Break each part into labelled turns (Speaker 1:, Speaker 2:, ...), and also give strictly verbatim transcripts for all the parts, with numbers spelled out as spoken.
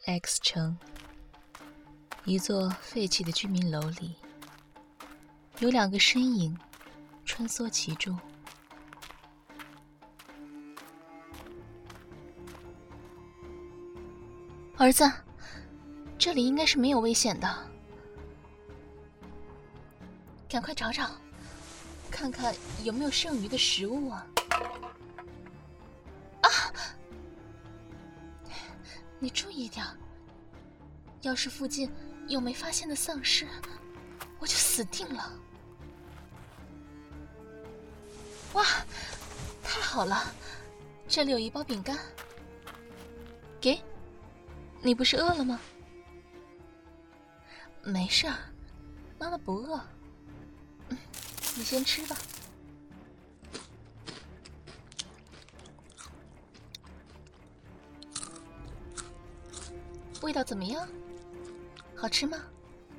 Speaker 1: X 城，一座废弃的居民楼里，有两个身影穿梭其中。儿子，这里应该是没有危险的，赶快找找，看看有没有剩余的食物啊！啊！你注意点，要是附近有没发现的丧尸，我就死定了。哇，太好了，这里有一包饼干，给。你不是饿了吗？没事儿，妈妈不饿。嗯，你先吃吧。味道怎么样？好吃吗？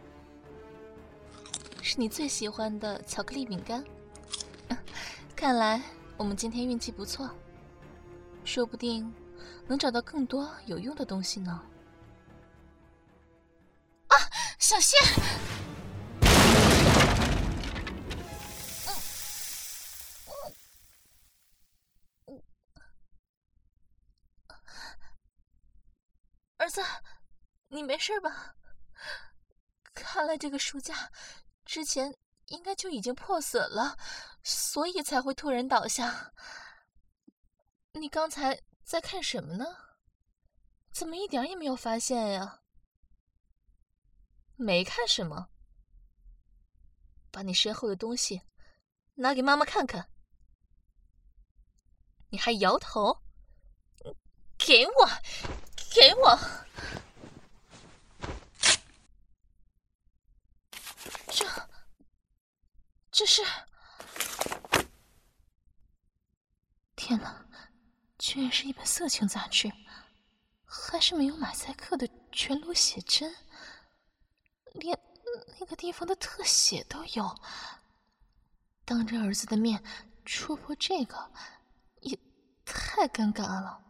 Speaker 1: 是你最喜欢的巧克力饼干。看来我们今天运气不错，说不定能找到更多有用的东西呢。啊，小心！儿子，你没事吧？看来这个书架之前应该就已经破损了，所以才会突然倒下。你刚才在看什么呢？怎么一点也没有发现呀？没看什么？把你身后的东西拿给妈妈看看。你还摇头？给我，给我！这，这是……天哪，居然是一本色情杂志，还是没有马赛克的全裸写真，连那个地方的特写都有。当着儿子的面戳破这个，也太尴尬了。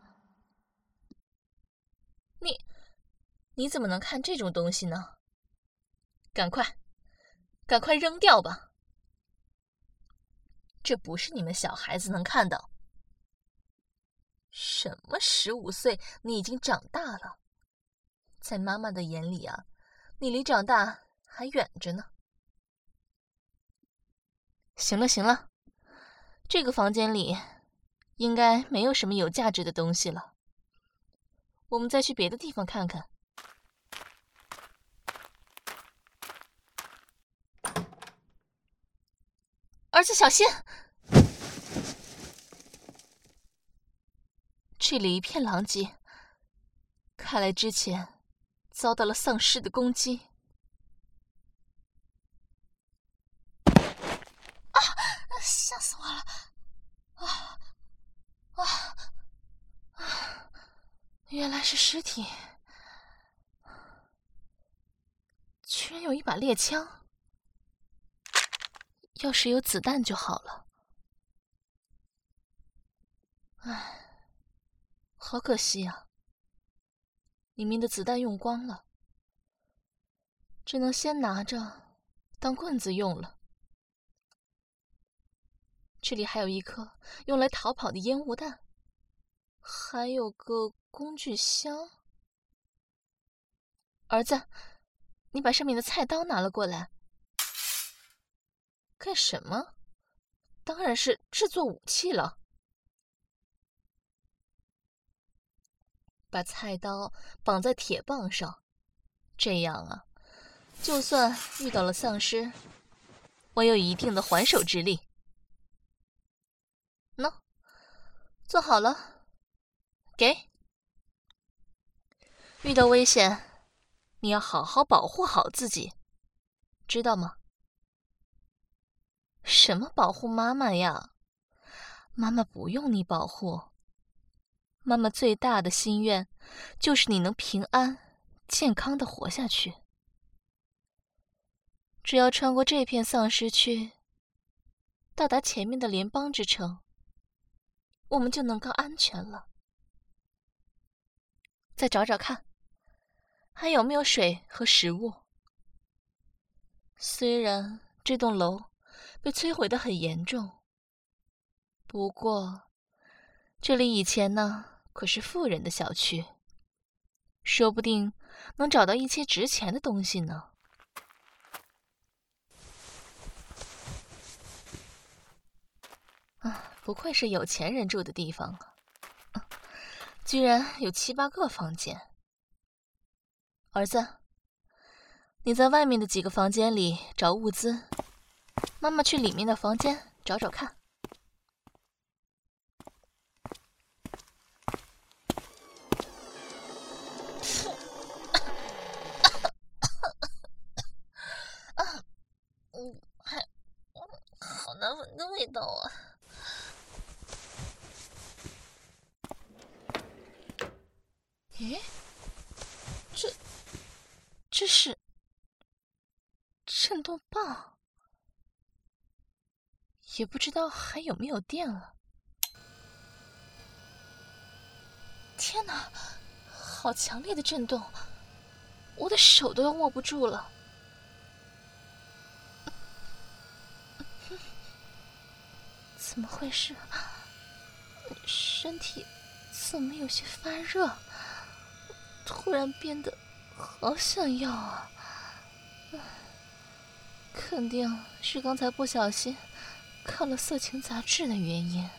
Speaker 1: 你，你怎么能看这种东西呢？赶快，赶快扔掉吧！这不是你们小孩子能看的。什么十五岁，你已经长大了。在妈妈的眼里啊，你离长大还远着呢。行了行了，这个房间里应该没有什么有价值的东西了。我们再去别的地方看看。儿子，小心！这里一片狼藉，看来之前遭到了丧尸的攻击。啊！吓死我了！啊啊啊！原来是尸体，居然有一把猎枪。要是有子弹就好了。唉。好可惜啊，里面的子弹用光了，只能先拿着当棍子用了。这里还有一颗用来逃跑的烟雾弹，还有个工具箱。儿子，你把上面的菜刀拿了过来。干什么？当然是制作武器了。把菜刀绑在铁棒上，这样啊，就算遇到了丧尸，我有一定的还手之力。喏，做好了，给。遇到危险，你要好好保护好自己，知道吗？什么保护妈妈呀？妈妈不用你保护。妈妈最大的心愿，就是你能平安、健康的活下去。只要穿过这片丧尸区，到达前面的联邦之城，我们就能够安全了。再找找看， 还有没有水和食物。虽然这栋楼被摧毁得很严重，不过这里以前呢可是富人的小区，说不定能找到一些值钱的东西呢。啊，不愧是有钱人住的地方啊！啊，居然有七八个房间。儿子，你在外面的几个房间里找物资，妈妈去里面的房间找找看。嗯，还好难闻的味道啊！咦，这这是震动棒，也不知道还有没有电了。天哪，好强烈的震动，我的手都要握不住了。怎么回事？身体怎么有些发热？突然变得好想要啊！肯定是刚才不小心看了色情杂志的原因。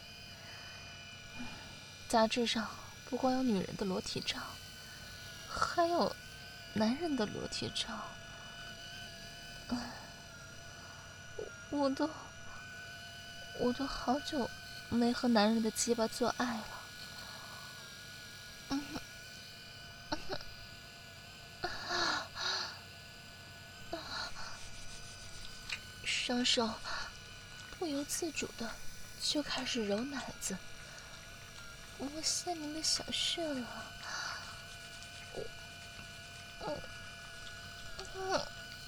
Speaker 1: 杂志上不光有女人的裸体照，还有男人的裸体照。我都我都好久没和男人的鸡巴做爱了。嗯双手不由自主的就开始揉奶子，摸下面的小穴了。嗯嗯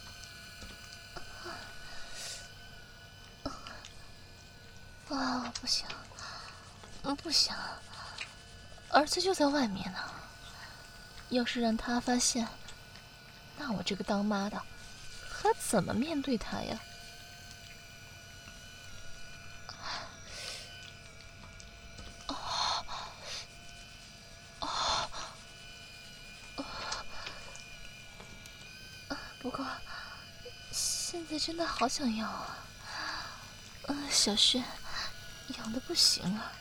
Speaker 1: 啊，不行，嗯，不行，儿子就在外面呢。要是让他发现，那我这个当妈的还怎么面对他呀？哦哦哦！不过现在真的好想要啊！嗯，小穴痒的不行啊。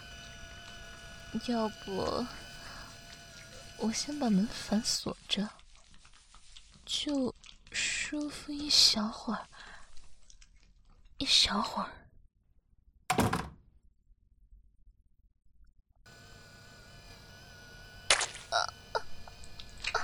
Speaker 1: 要不我先把门反锁着，就舒服一小会儿，一小会儿。啊啊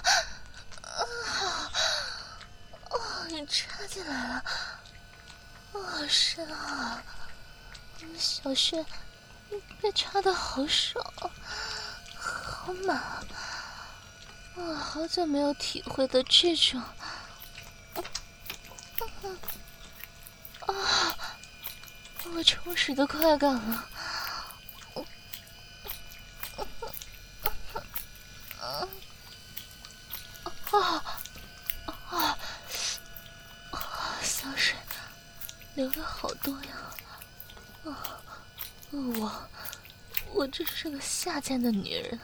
Speaker 1: 啊！哦，你插进来了，好深啊！小穴被插的好爽，好满啊！我好久没有体会到这种啊，我充实的快感了。啊啊啊！小水流了好多呀！啊，我我这是个下贱的女人。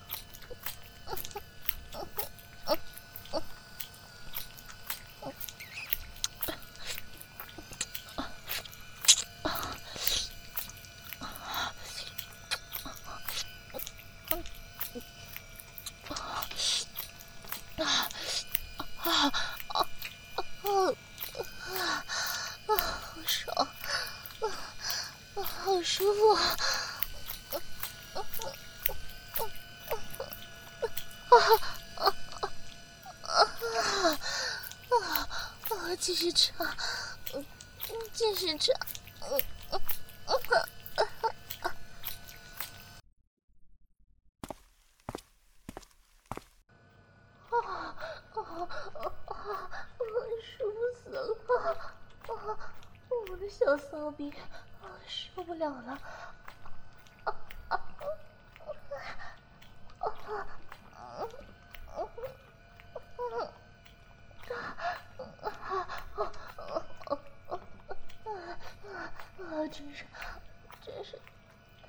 Speaker 1: 好舒服啊！啊啊啊啊啊！继续插，继续插，啊啊啊啊！舒服死了！啊，我的小骚逼，受不了了！啊啊啊啊！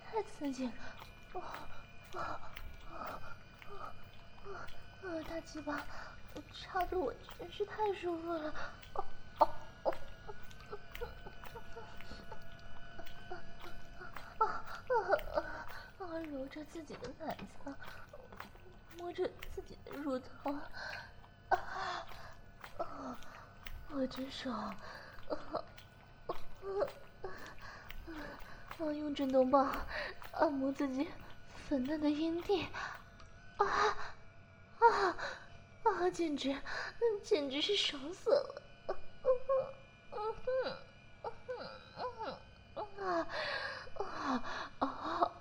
Speaker 1: 太刺激！啊啊啊啊！啊！大鸡巴插着我真是太舒服了！哦哦哦！啊啊啊！揉着自己的奶子，摸着自己的乳头，啊啊！我真爽！啊啊啊！啊！用震动棒按摩自己粉嫩的阴蒂，啊啊啊！简直，简直是爽死了！啊啊啊啊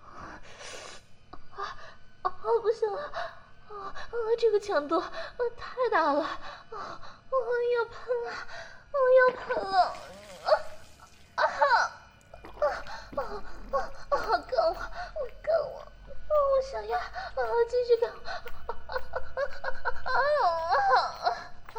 Speaker 1: 啊啊！不行了！啊啊！这个强度啊太大了！啊啊！要喷了！啊要喷了！啊啊啊啊啊啊！干我！干我！啊！我想要啊！继续干我！啊啊啊啊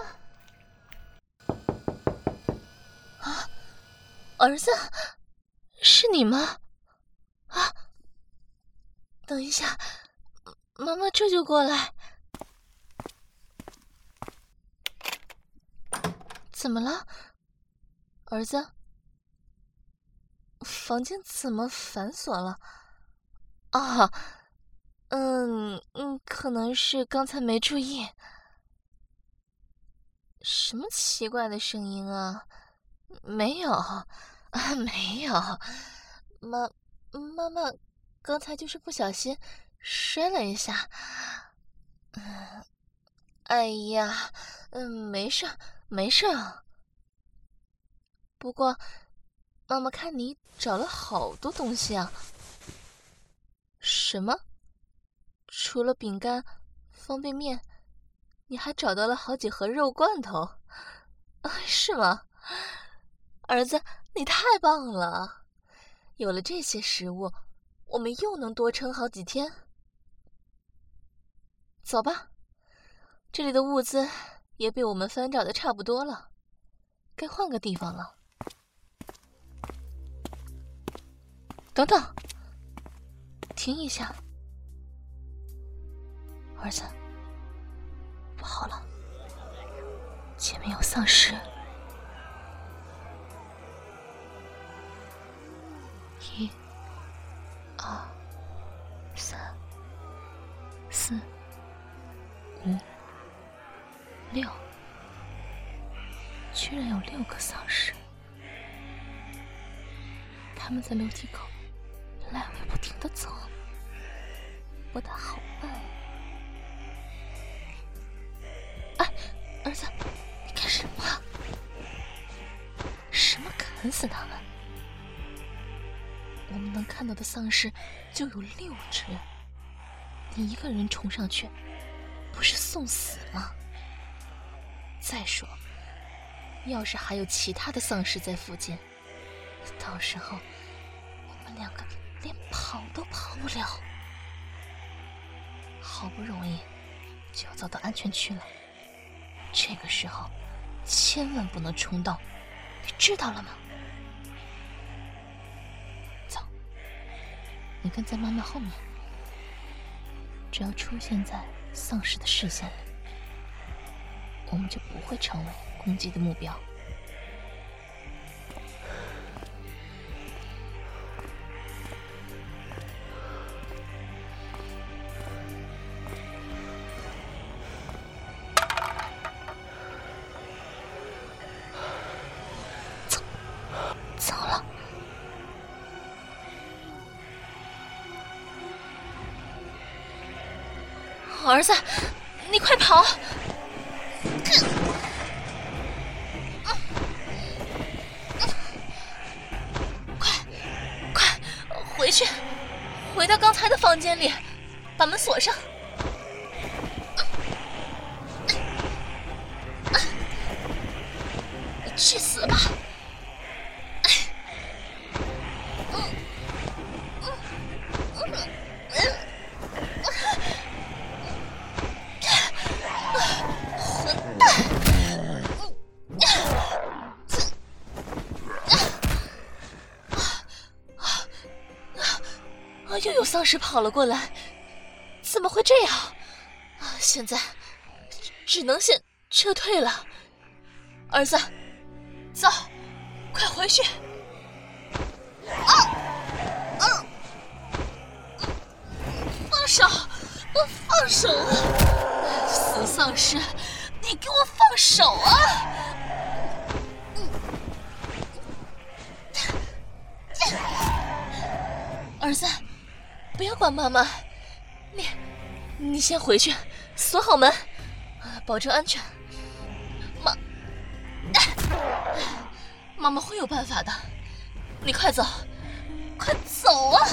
Speaker 1: 啊！啊！儿子，是你吗？啊！等一下，妈妈这就过来。怎么了，儿子？房间怎么反锁了？啊，嗯嗯，可能是刚才没注意。什么奇怪的声音啊？没有啊，没有。妈，妈妈刚才就是不小心摔了一下。嗯，哎呀，嗯，没事，没事。不过，妈妈看你找了好多东西啊。什么？除了饼干、方便面，你还找到了好几盒肉罐头，啊，是吗？儿子，你太棒了！有了这些食物，我们又能多撑好几天。走吧，这里的物资也被我们翻找的差不多了，该换个地方了。等等，停一下，儿子，不好了，前面有丧尸。一、二、三、四、五、六，居然有六个丧尸！他们在楼梯口来回不停地走，不大好办。哎，儿子，你干什么？什么砍死他们？我们能看到的丧尸就有六只，你一个人冲上去，不是送死吗？再说，要是还有其他的丧尸在附近，到时候我们两个连跑都跑不了。好不容易就要走到安全区了，这个时候千万不能冲动，你知道了吗？走，你跟在妈妈后面，只要出现在丧尸的视线里，我们就不会成为攻击的目标。走，走了。儿子，你快跑！回去，回到刚才的房间里，把门锁上。你去死吧！混蛋！ 啊，又有丧尸跑了过来，怎么会这样？啊，现在只能先撤退了。儿子，走，快回去！啊啊！放手！我放手啊！死丧尸，你给我放手啊！儿子，不要管妈妈，你你先回去，锁好门，保证安全。妈，妈妈会有办法的，你快走，快走啊！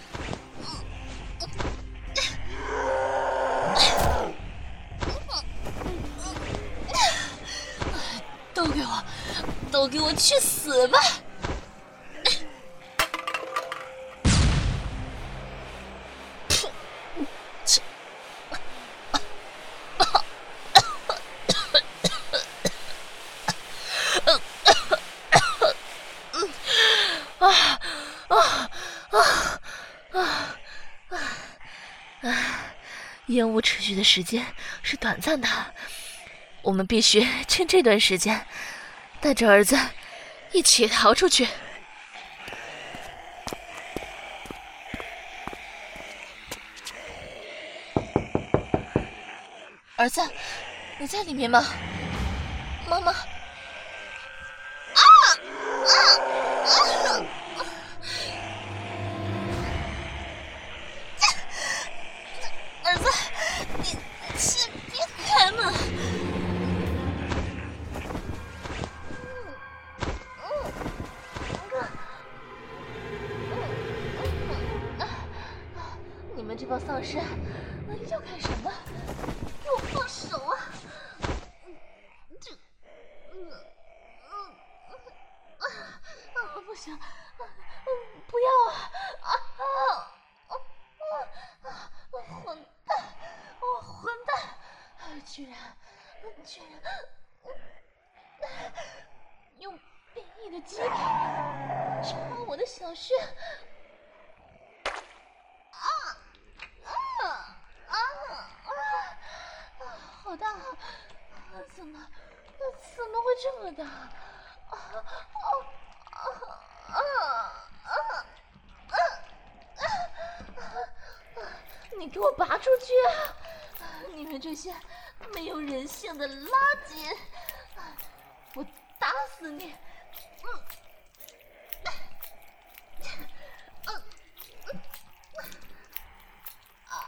Speaker 1: 都给我，都给我去死吧！烟雾持续的时间是短暂的，我们必须趁这段时间带着儿子一起逃出去。儿子，你在里面吗？妈妈。啊啊啊！儿子，你先别开门。你们这帮丧尸要干什么？给我放手啊！这，嗯嗯啊，不行，不要啊啊啊啊！混蛋！我混蛋！居然，居然用变异的疾病插我的小穴！啊啊啊啊！好大！怎么，怎么会这么大？啊啊啊啊啊啊！你给我拔出去啊！你们这些没有人性的垃圾！我打死你！嗯，嗯，啊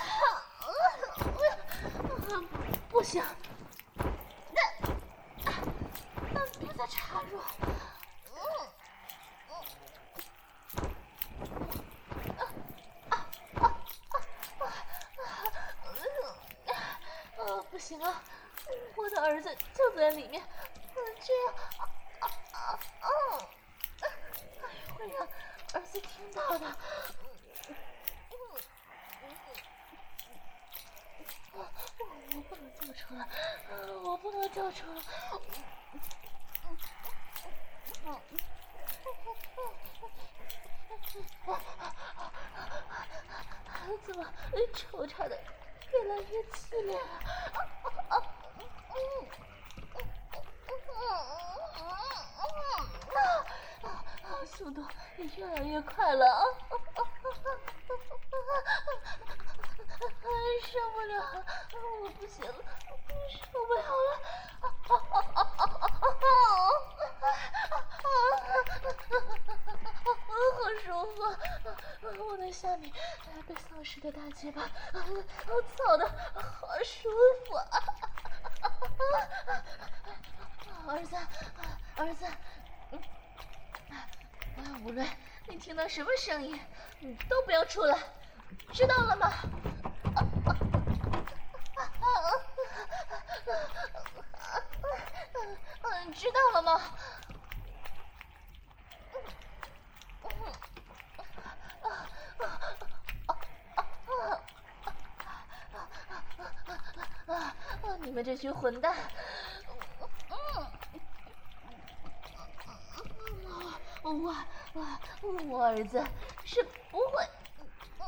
Speaker 1: 啊！不行，别再插入！不行啊，我的儿子就在里面，这样啊啊啊！会让儿子听到的。我我不能叫出来，我不能叫出来。怎么抽插的越来越激烈了？啊啊嗯啊！速度也越来越快了啊！受不了了，我不行了，受不了了！好舒服，我的下面被丧尸的大鸡巴操的好舒服啊！儿子，儿子，嗯，无论你听到什么声音，你都不要出来，知道了吗？知道了吗？你们这群混蛋！我我我儿子是不会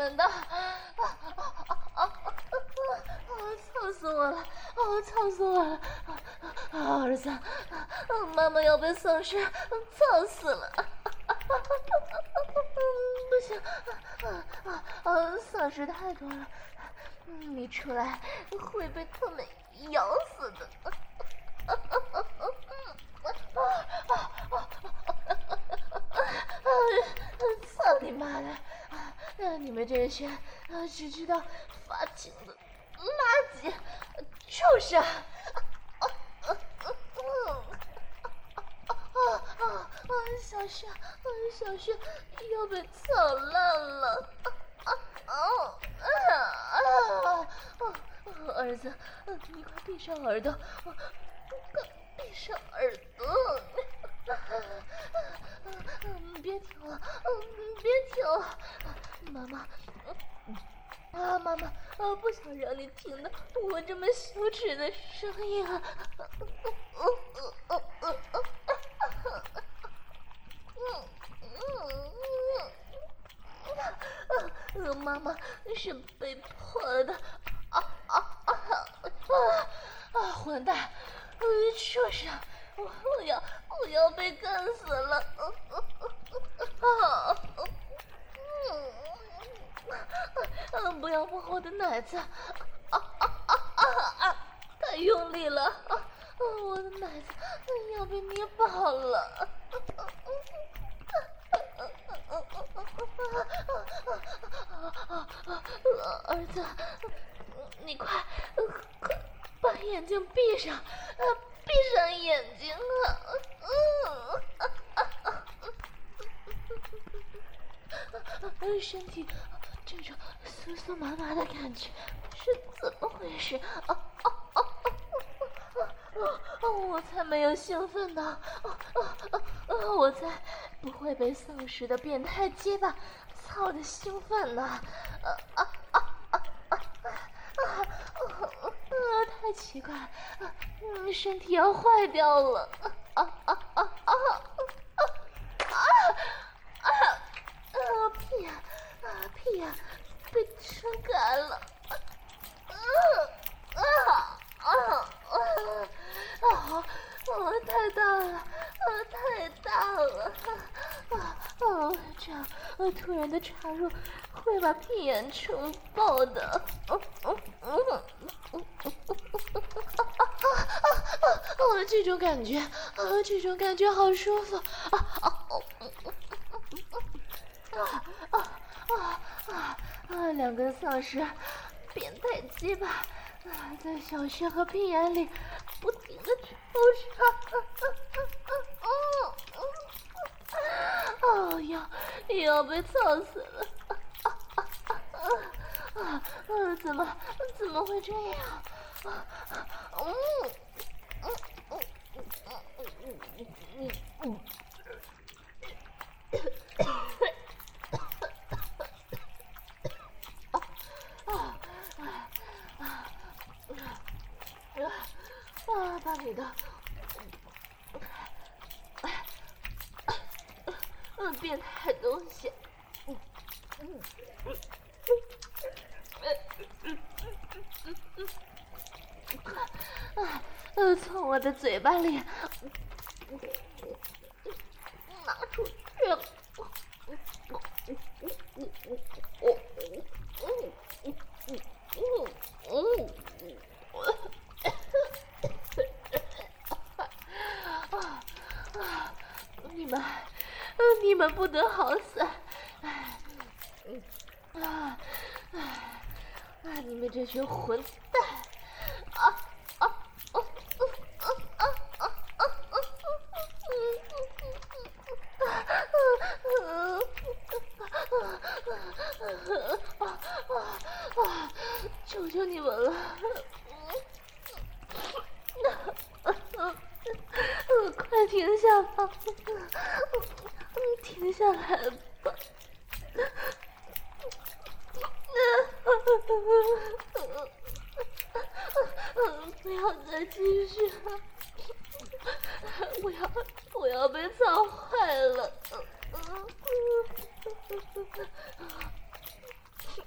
Speaker 1: 人的！啊啊啊啊啊！操死我了！啊，操死我了！啊，儿子，妈妈要被丧尸操死了！不行，啊啊啊！丧尸太多了，你出来会被他们咬死的！操你妈的！啊，你们这些啊只知道发情的垃圾，畜生！啊啊啊啊！小轩，小轩要被操烂了！啊啊啊啊！儿子，你快闭上耳朵，快闭上耳朵！别停了，别停了，妈妈，啊，妈妈，啊，不想让你听到我这么羞耻的声音啊！呃，妈妈是被迫的，啊啊啊啊啊！混蛋，呃，畜生，我我要我要被干死了！啊！嗯，不要摸我的奶子！啊啊啊啊啊！太用力了！啊，我的奶子要被捏爆了！儿子，你快快把眼睛闭上，闭上眼睛啊！嗯，身体这种酥酥麻麻的感觉是怎么回事？啊啊啊啊啊！我才没有兴奋呢！啊啊啊！我才不会被丧尸的变态结巴操的兴奋呢！啊啊啊啊啊啊！啊，太奇怪了！嗯，身体要坏掉了！啊啊啊啊啊啊啊！啊，屁呀啊屁呀，被撑开了！啊啊啊啊啊！啊，太大了，啊，太大了！啊啊，这样啊，突然的插入会把屁眼撑爆的！嗯嗯嗯嗯嗯啊啊啊！啊，这种感觉，啊，这种感觉好舒服！啊啊哦！啊啊啊啊啊！两个丧尸变态鸡巴啊，在小穴和屁眼里不停的抽插，哦，要要被操死了！啊啊啊啊啊！怎么怎么会这样？啊嗯嗯嗯嗯嗯嗯嗯。啊，把你的，嗯，变态东西，嗯嗯嗯啊，呃，从我的嘴巴里拿出去了。你们，你们不得好死！啊啊啊！你们这群混蛋！啊啊啊啊啊啊啊啊！求求你们了！快停下吧！停下来吧！不要再继续了！我要我要被操坏了！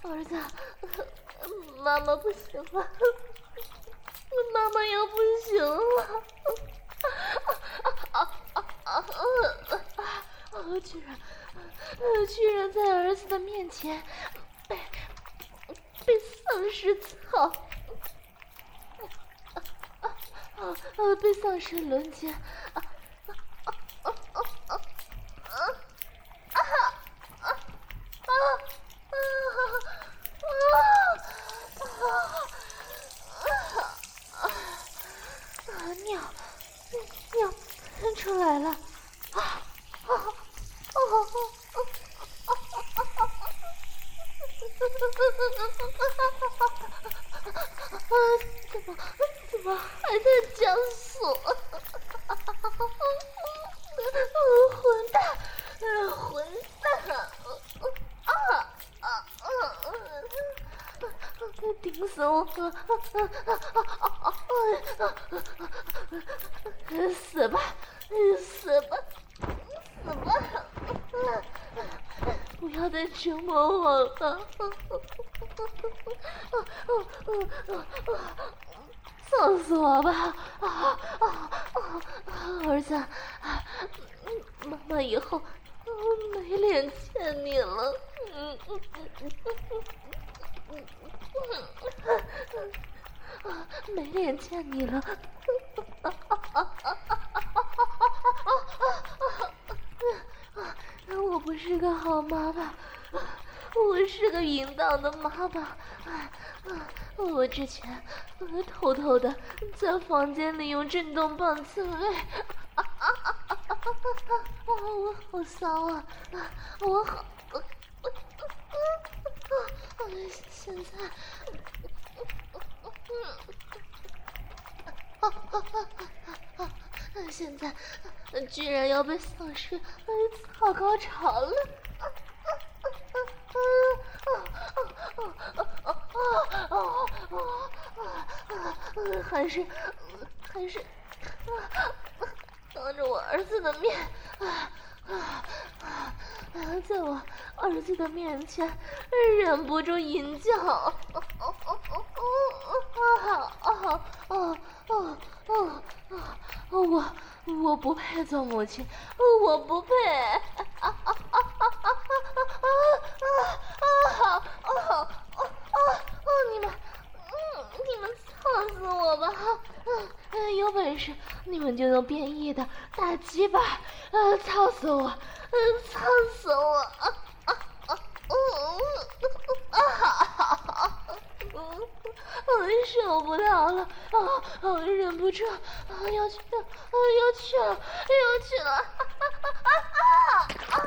Speaker 1: 儿子，妈妈不行了，妈妈要不行了！啊啊啊啊啊！啊！居然，居然在儿子的面前被被丧尸操！啊啊啊！被丧尸轮奸！啊啊啊啊啊啊！啊啊啊啊啊！尿尿喷出来了！啊啊啊啊！怎么怎么还在讲锁？混蛋！混蛋！啊啊啊！顶死我！死吧，死吧，死吧！不要再折磨我了！送死我吧！啊啊啊！儿子，妈妈以后没脸见你了。嗯嗯嗯嗯嗯，没脸见你了。我不是个好妈妈，我是个淫荡的妈妈。我之前偷偷的在房间里用震动棒自慰，啊啊啊啊啊啊！我好骚啊！我好，现在，现在居然要被丧尸操高潮了！还是还是当着我儿子的面，在我儿子的面前忍不住淫叫，啊啊啊啊啊！我我不配做母亲，我不配！啊啊啊啊啊啊啊啊啊啊啊！你们，嗯，你们操死我吧！嗯，有本事你们就用变异的大鸡巴，呃，操死我！嗯，操死我！啊啊啊！嗯啊！我受不了了，啊，我忍不住，啊，要去了，啊，要去了，要去了，啊啊啊啊！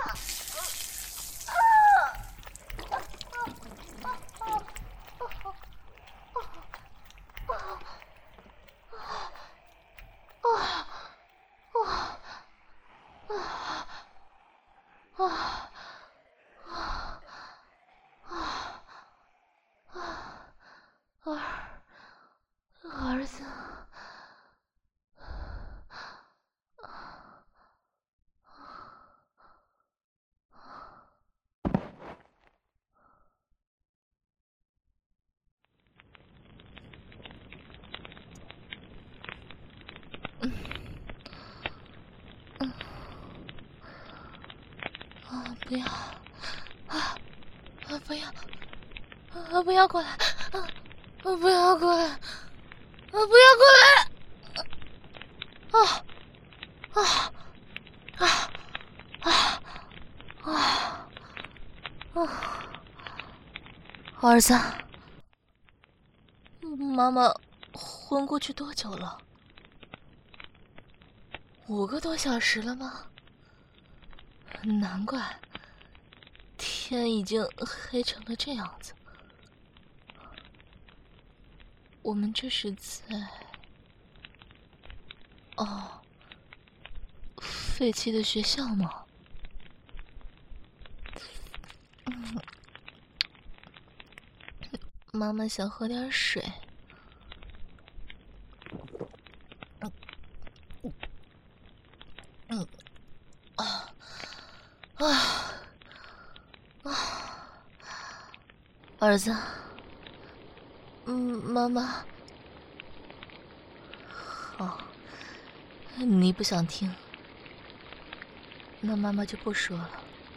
Speaker 1: 儿子，嗯嗯啊，不要啊啊，不要啊，不要过来啊，不要过来啊，不要过来！啊啊啊啊啊啊！儿子，妈妈昏过去多久了？五个多小时了吗？难怪天已经黑成了这样子。我们这是在……哦，废弃的学校吗？嗯，妈妈想喝点水。嗯嗯啊啊啊！ 儿子，嗯，妈妈，好，你不想听，那妈妈就不说了。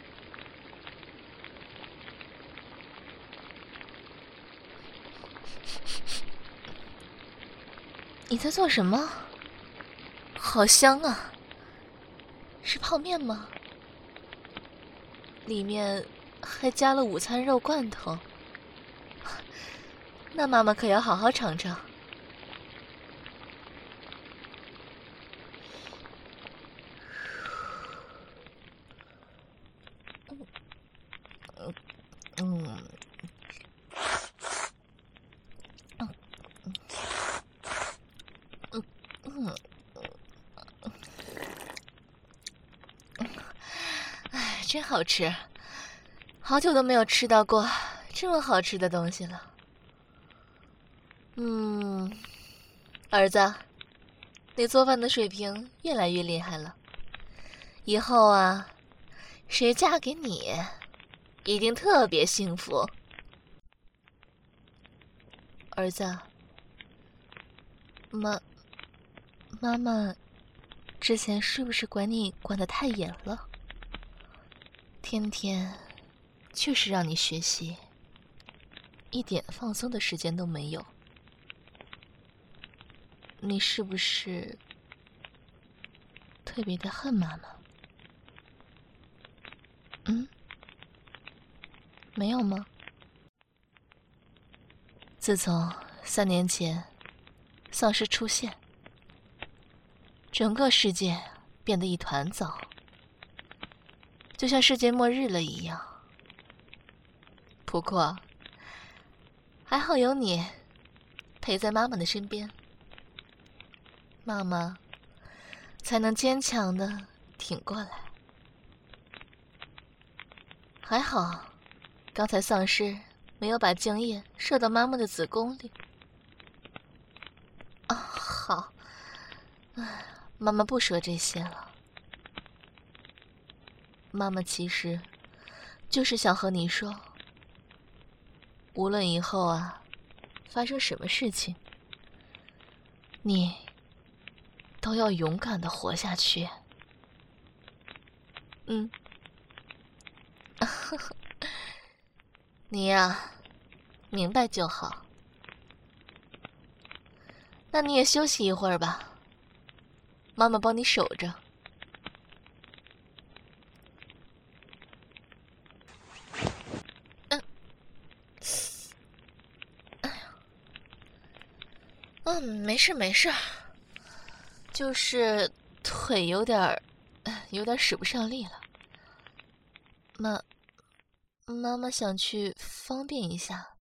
Speaker 1: 你在做什么？好香啊！是泡面吗？里面还加了午餐肉罐头。那妈妈可要好好尝尝。嗯，嗯，嗯，哎，真好吃！好久都没有吃到过这么好吃的东西了。嗯，儿子，你做饭的水平越来越厉害了。以后啊，谁嫁给你，一定特别幸福。儿子，妈，妈妈之前是不是管你管得太严了？天天就是让你学习，一点放松的时间都没有。你是不是特别的恨妈妈？嗯，没有吗？自从三年前丧尸出现，整个世界变得一团糟，就像世界末日了一样。不过还好有你陪在妈妈的身边，妈妈才能坚强的挺过来。还好刚才丧尸没有把精液射到妈妈的子宫里。啊，好，唉，妈妈不说这些了。妈妈其实就是想和你说，无论以后啊发生什么事情，你都要勇敢的活下去。嗯，你呀，明白就好。那你也休息一会儿吧，妈妈帮你守着。嗯，哎呀，嗯，没事没事，就是腿有点儿，有点使不上力了。妈，妈妈想去方便一下。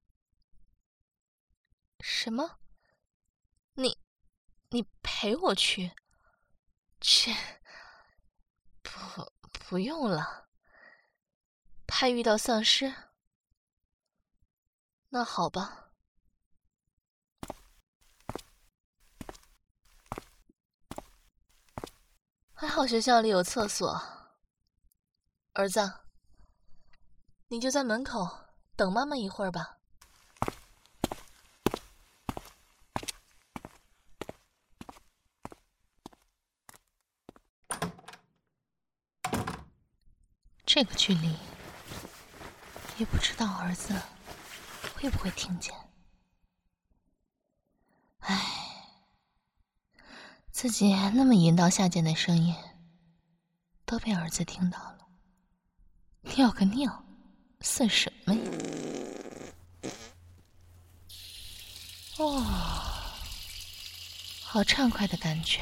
Speaker 1: 什么？你，你陪我去？去？不，不用了。怕遇到丧尸？那好吧。还好学校里有厕所。儿子，你就在门口等妈妈一会儿吧。这个距离，也不知道儿子会不会听见。唉，自己那么淫荡下贱的声音，都被儿子听到了。尿个尿，算什么呀？哦，好畅快的感觉。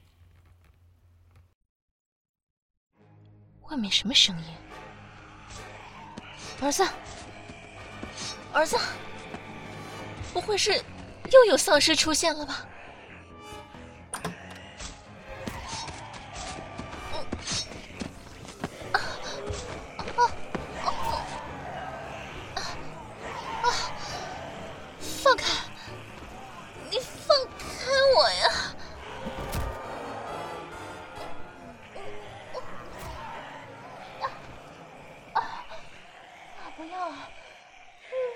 Speaker 1: 外面什么声音？儿子，儿子，不会是又有丧尸出现了吧？放开！你放开我呀！啊！不要啊！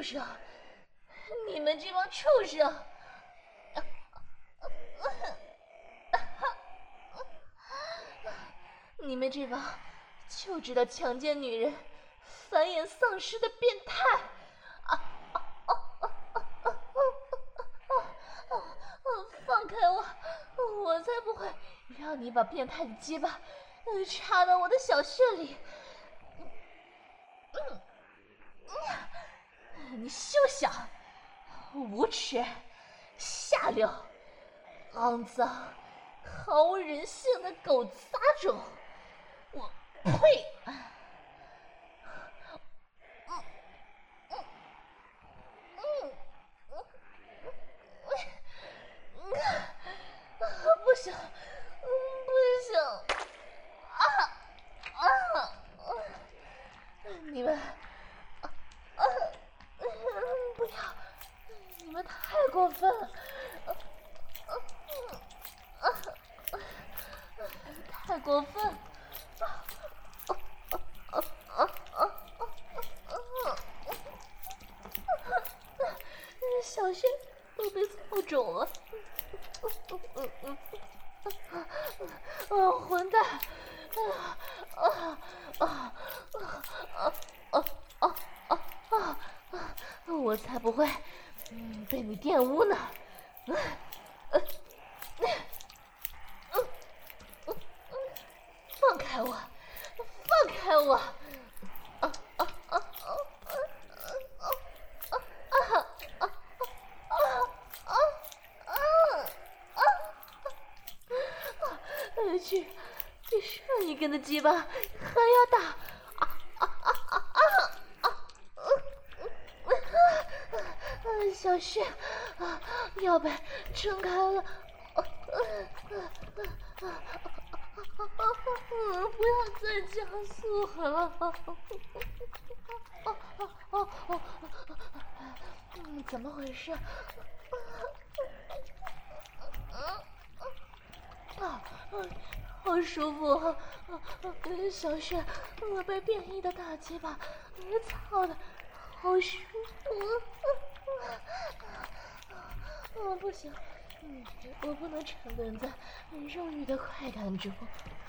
Speaker 1: 生，你们这帮畜生！你们这帮就知道强奸女人、繁衍丧尸的变态！啊啊啊啊啊啊啊啊！放开我！我才不会让你把变态的鸡巴插到我的小穴里！嗯嗯，你休想！无耻、下流、肮脏、毫无人性的狗杂种！我呸！嗯嗯嗯嗯嗯，不行，不行！啊啊！你们啊啊！不要！你们太过分了！啊啊！太过分！啊啊啊啊啊！小穴都被操肿了！哦，混蛋！啊啊啊啊啊啊啊啊！我才不会，嗯，被你玷污呢！嗯嗯嗯嗯嗯，放开我！放开我！啊啊啊啊啊啊啊啊啊啊！去比上一根的鸡巴还要大！啊啊啊啊啊啊！小穴啊要被撑开了！啊啊啊啊！不要再加速了！啊啊啊啊！嗯，怎么回事？啊，好舒服啊！小穴被变异的大鸡巴操的好舒服！啊，不行，嗯，我不能沉沦在肉欲的快感中。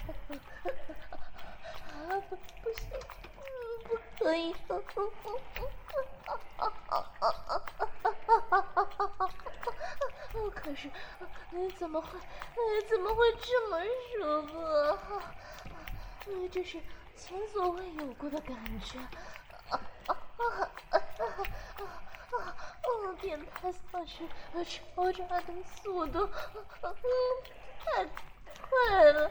Speaker 1: 啊，不，不行，嗯，不可以！可是，怎么会，怎么会这么舒服啊？这是前所未有过的感觉！啊啊啊啊啊啊！哦，变态丧尸抽插的速度，嗯，太快了！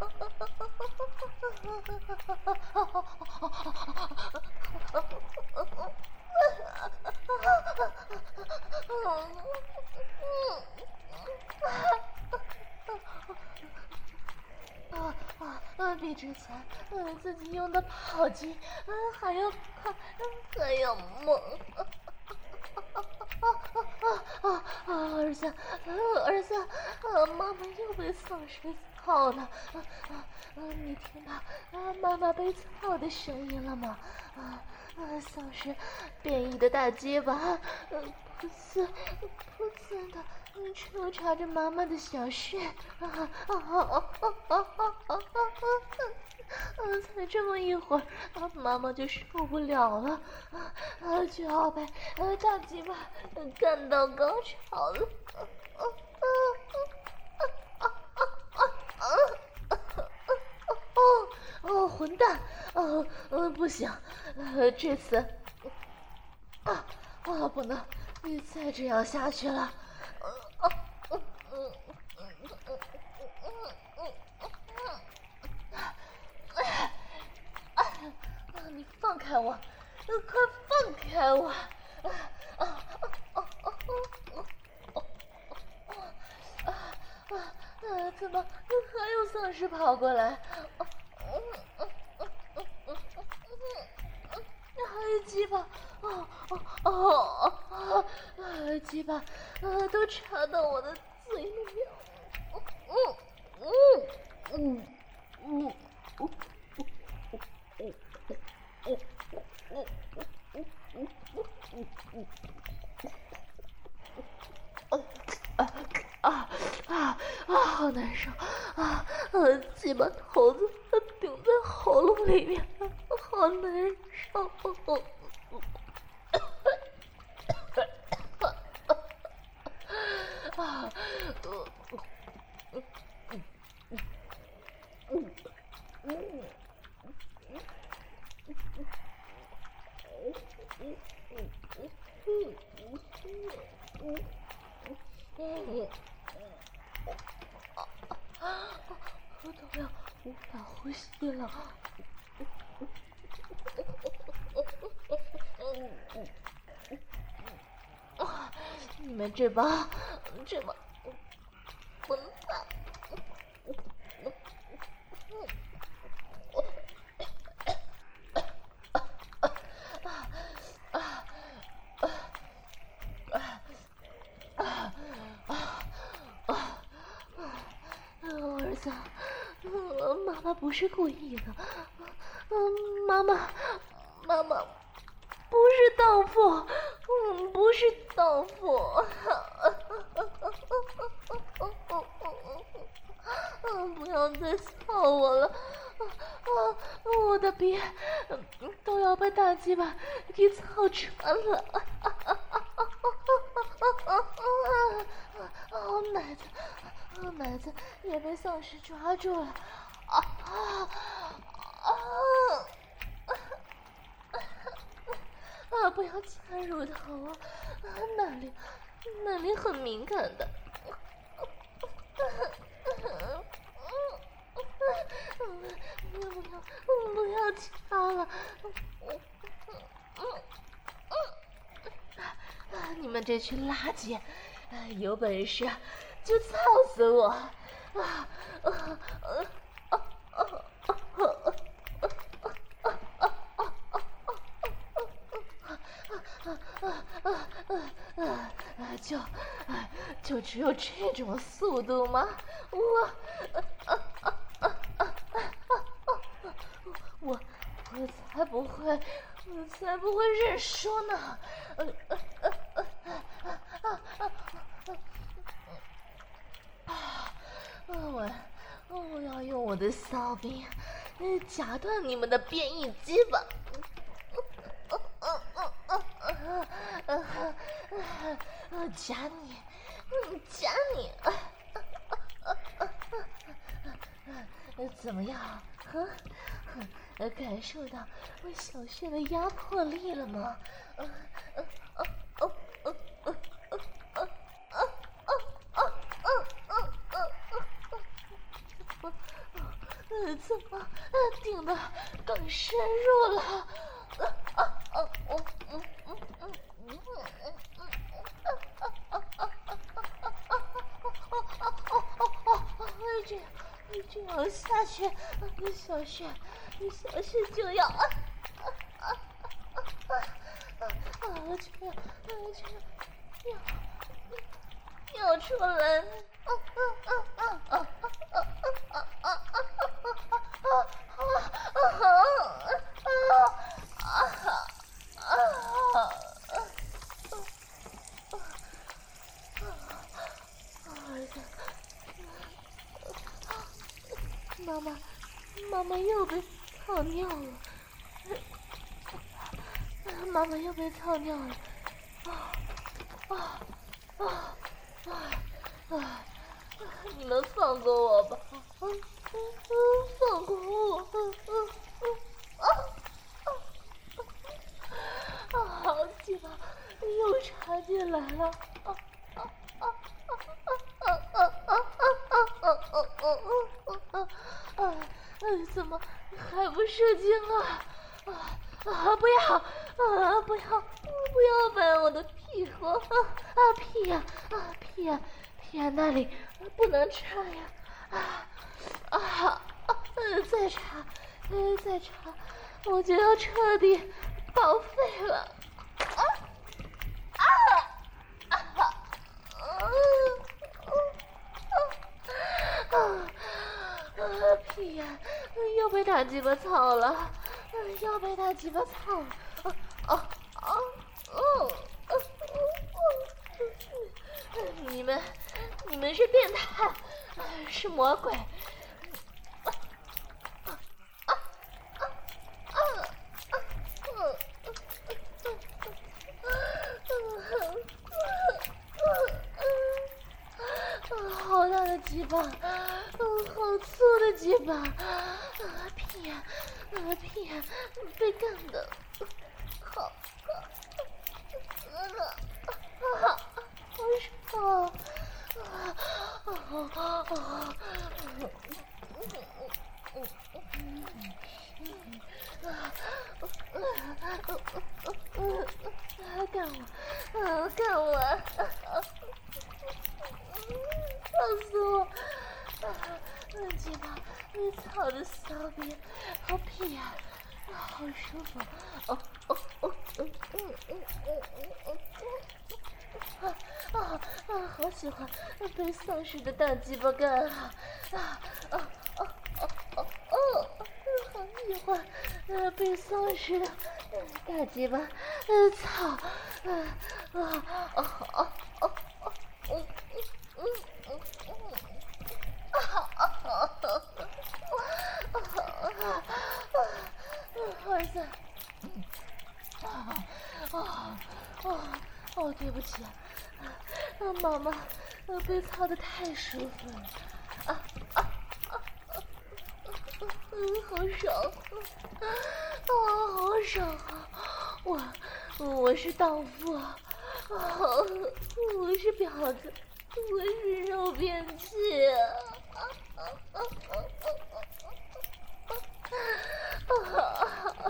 Speaker 1: 啊啊啊！比之前呃自己用的跑击啊还要快，还要猛！啊啊啊啊啊！儿子，儿子，啊，妈妈又被丧尸操了！啊啊啊！你听到啊妈妈被操的声音了吗？啊啊！丧尸变异的大结巴，呃，噗呲噗呲的抽插着妈妈的小穴，啊啊啊啊啊啊啊！啊！才这么一会儿，啊，妈妈就受不了了，啊啊，就要被呃大鸡巴干到高潮了！啊啊啊啊啊啊啊啊！哦哦，混蛋！哦，呃，不行，呃，这次啊啊，不能再这样下去了！啊啊嗯嗯嗯嗯嗯嗯嗯，你放开我！快放开我！啊啊啊啊啊啊啊啊！怎么还有丧尸跑过来？啊嗯嗯嗯嗯嗯嗯，还有鸡巴！哦哦哦哦！啊，鸡巴啊，都插到我的嘴里了！嗯嗯嗯嗯嗯。 啊，好难受啊！呃，鸡巴头子顶在喉咙里面，好难受。啊，呃，嗯嗯嗯嗯嗯。我都要无法呼吸了。你们这帮这帮混蛋！儿子，妈妈不是故意的，嗯，妈妈，妈妈不是荡妇，嗯，不是荡妇，嗯，不要再操我了，啊，我的鼻都要被大鸡巴给操穿了，哦，奶子。奶子也被丧尸抓住了，啊啊啊！啊！不要插乳头啊！那里那里很敏感的。不要不要插了！你们这群垃圾，有本事就操死我！啊啊啊啊！就就只有这种速度吗？我我我才不会，我才不会认输呢！我我要用我的骚兵夹断你们的变异鸡巴！夹你，夹你！怎么样？感受到我小穴的压迫力了吗？怎么顶得更深入了？这样这样下去，小穴小穴就要啊啊啊啊啊！这样这样要要出来！啊啊啊啊啊啊啊啊妈妈，妈妈又被操尿了！妈妈又被操尿了！啊啊啊啊啊！你们放过我吧！啊放过我！啊啊！好鸡巴，又插进来了！啊啊啊啊啊啊啊啊啊！怎么还不射精啊？啊啊！不要啊！不要不要掰我的屁股！啊啊屁呀啊屁呀屁呀那里不能插呀！啊啊啊！再插再插，我就要彻底报废了！啊啊啊啊啊啊！屁呀！又被大鸡巴操了！又被大鸡巴操了！啊啊啊！哦哦！你们你们是变态！ 是魔鬼！好大的鸡巴，嗯，好粗的鸡巴，啊屁呀，啊屁呀，被干的，好，啊啊，好爽啊！啊啊啊！干我，啊干我！放肆我！啊，鸡巴，你操的骚逼，好屁呀！啊，好舒服！哦哦哦，嗯嗯嗯嗯嗯嗯，啊啊啊！好喜欢被丧尸的大鸡巴干啊！啊啊啊啊啊啊！好喜欢啊被丧尸的大鸡巴，呃操！啊啊啊啊啊！嗯嗯嗯嗯。儿子，啊啊啊！哦，对不起，啊，妈妈，被操得太舒服了，啊啊啊！嗯，好爽，啊，好爽啊！我我是荡妇，啊，我是婊子，我是肉便器。啊啊啊啊啊啊！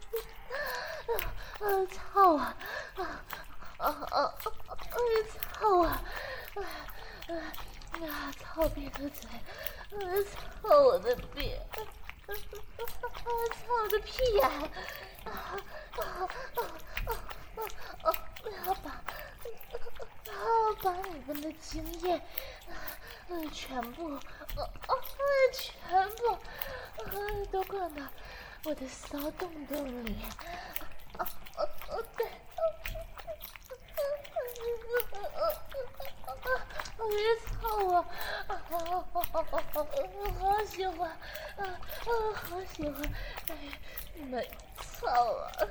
Speaker 1: 啊！操啊！啊啊啊啊！操啊！啊啊！操别的嘴！啊！操我的逼！啊！操我的屁眼！啊啊啊啊啊！啊！把啊把你们的精液，啊全部，啊啊全部，啊都灌到我的骚洞洞里。啊啊啊！对。我是操我，好喜欢，啊啊，好喜欢，哎，你们操我！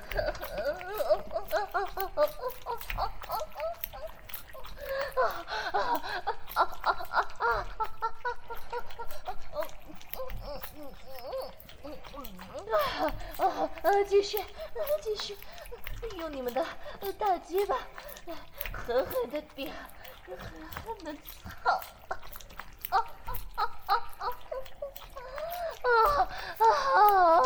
Speaker 1: 啊！继续，继续，用你们的大鸡巴，狠狠的点，狠狠的操！啊啊啊啊啊！啊啊！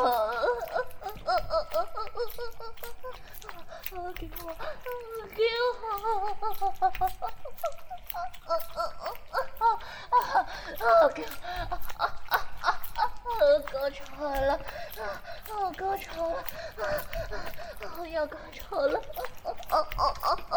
Speaker 1: 给我，给我！啊！给我！高潮了！啊！高潮了！啊！我要高潮了！啊啊啊啊！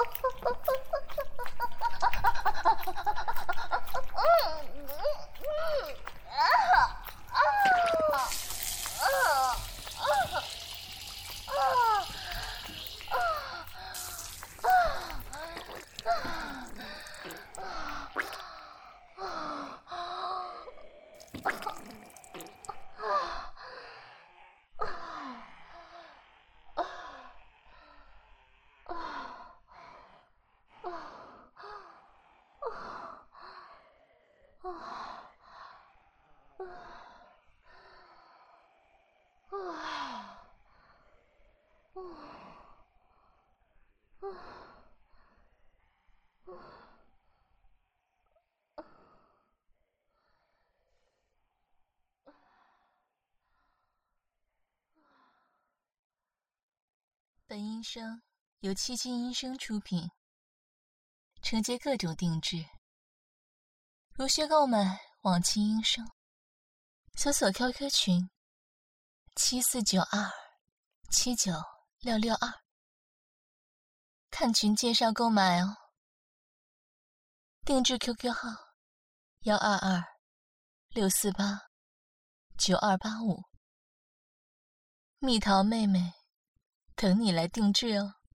Speaker 1: 本音声由七七音声出品，承接各种定制。如需购买往期音声，搜索 Q Q 群七四九二七九六六二，看群介绍购买哦。定制 Q Q 号幺二二六四八九二八五，蜜桃妹妹等你来定制哦。